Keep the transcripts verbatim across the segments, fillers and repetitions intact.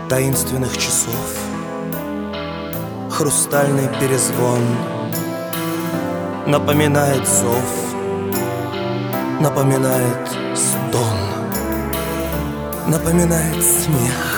таинственных часов, хрустальный перезвон напоминает зов, напоминает стон, напоминает смех,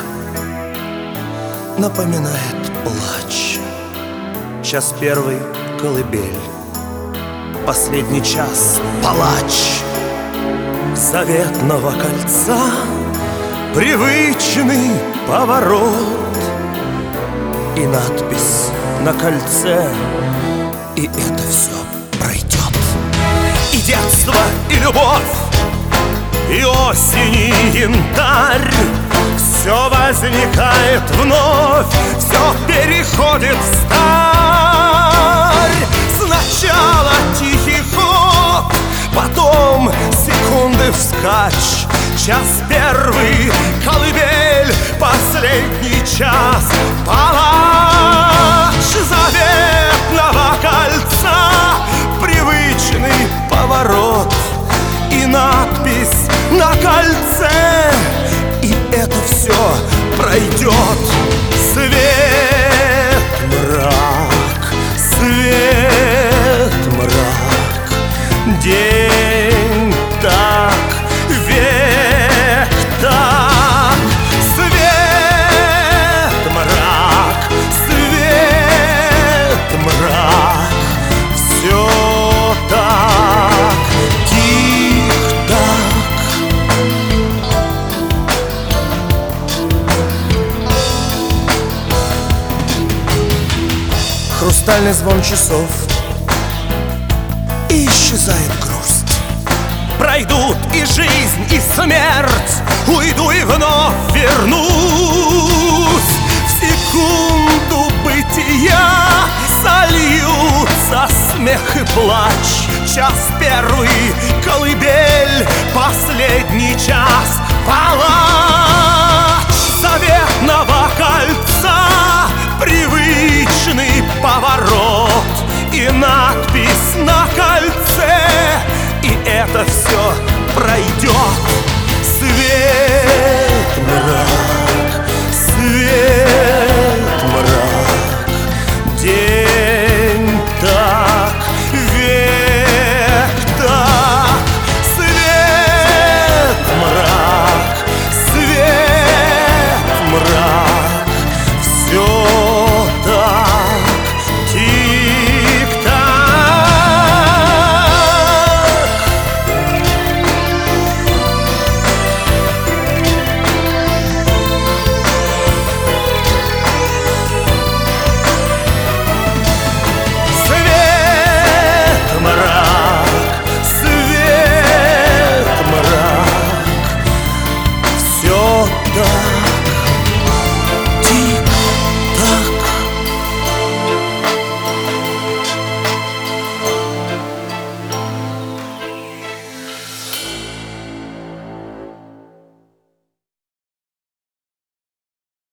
напоминает плач. Час первый — колыбель, последний час — палач заветного кольца, привычный поворот и надпись на кольце, и это все пройдет. И детство, и любовь, и осень, и янтарь, все возникает вновь, все переходит в старь. Сначала тихий ход, потом секунды вскачь. Час первый — колыбель, последний час — палач заветного кольца, привычный поворот и надпись на кольце, и это все пройдет. Свет, мрак, свет, мрак, день так, век так. Свет, мрак, свет, мрак, все так, тих-так. Хрустальный звон часов, и исчезает грусть. Пройдут и жизнь, и смерть, уйду и вновь вернусь. В секунду бытия сольются смех и плач. Час первый — колыбель, последний час — палач заветного кольца, привычный поворот и надпись на кольце, и это все пройдет. Свет, мрак, свет.